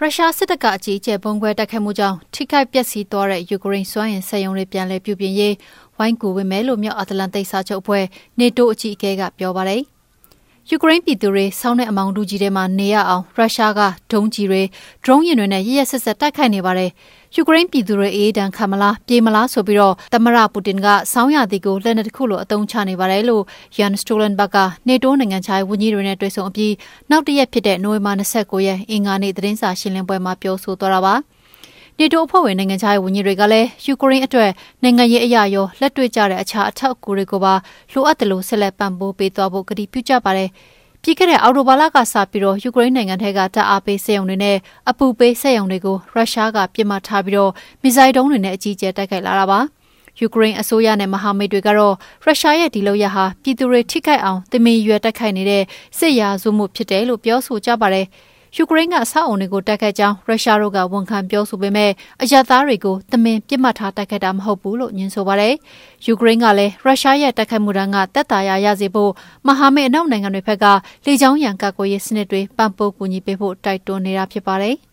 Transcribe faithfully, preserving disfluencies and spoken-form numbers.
ရုရှားစစ်တပ်ကအကြီးအကျယ်ပုံခွဲတိုက်ခိုက်မှုကြောင့်ထိခိုက်ပျက်စီးသွားတဲ့ယူကရိန်းစွမ်းအင်စက်ရုံတွေပြန်လည်ပြုပြင်ရေးဝိုင်းကူဝင်မယ်လို့မြောက်အတ္တလန်တိတ်စာချုပ်အဖွဲ့နေတိုးအကြီးအကဲကပြောပါတယ်။ယူကရိန်းပြည်သူတွေဆောင်းတဲ့အမောင်တူကြီးထဲမှာနေရအောင်ရုရှားကဒုံးကြီးတွေဒရုန်းယာဉ်တွေနဲ့ရရဆက်ဆက်တိုက်ခိုက်နေပါတယ်။ယူကရိန်းပြည်သူတွေအေးဒဏ်ခံမလားပြေးမလားဆိုပြီးတော့သမ္မတပူတင်ကဆောင်းရာသီကိုလက်နက်တစ်ခုလိုအသုံးချနေပါတယ်လို့ယန်စတိုလန်ဘတ်ကနေတိုးနိုင်ငံခြားရေးဝန်ကြီးတွေနဲ့တွေ့ဆုံအပြီးနောက်တစ်ရက်ဖြစ်တဲ့နိုဝင်ဘာ၂၉ရက်အင်္ဂါနေ့သတင်းစာရှင်းလင်းပွဲမှာပြောဆိုသွားတာပါ။နေတိုးအဖွဲ့ဝင်နိုင်ငံခြားရေးဝန်ကြီးတွေကလည်းယူကရိန်းအတွက်နိုင်ငံရေးအရာရောလက်တွေ့ကျတဲ့အခြားအထောက်အကူတွေကိုပါလိုအပ်တယ်လို့ဆက်လက်ပံ့ပိုးပေးသွားဖို့ကတိပြုကြပါတယ်။ပြီးခဲ့တဲ့အောက်တိုဘာလကစပြီးတော့ယူကရိန်းနိုင်ငံထဲကတပ်အားပေးစက်ရုံတွေနဲ့အပူပေးစက်ရုံတွေကိုရုရှားကပြစ်မှတ်ထားပြီးတော့မစ်ဇိုင်းဒုံးတွေနဲ့အကြီးအကျယ်တိုက်ခိုက်လာတာပါ။ယူကရိန်းအစိုးရနဲ့မဟာမိတ်တွေကတော့ရုရှားရဲ့ဒီလုပ်ရဟာပြည်သူတွေထိခိုက်အောင်တမင်ရွယ်တိုက်ခိုက်နေတဲ့စစ်ရာဇဝမှုဖြစ်တယ်လို့ပြောဆိုကြပါတယ်။ယူကရိန်းကအဆောက်အုံတွေကိုတိုက်ခိုက်ကြောင်းရုရှားတို့ကဝန်ခံပြောဆိုပေမဲ့အရပ်သားတွေကိုတမင်ပြစ်မှတ်ထားတိုက်ခိုက်တာမဟုတ်ဘူးလို့ညွှန်ဆိုပါတယ်။ယူကရိန်းကလည်းရုရှားရဲ့တိုက်ခိုက်မှုတန်းကတက်တာရရစေဖို့မဟာမိတ်အနောက်နိုင်ငံတွေဘက်ကလေကြောင်းရန်ကာကွယ်ရေးစနစ်တွေပံ့ပိုးကူညီပေးဖို့တိုက်တွန်းနေတာဖြစ်ပါတယ်။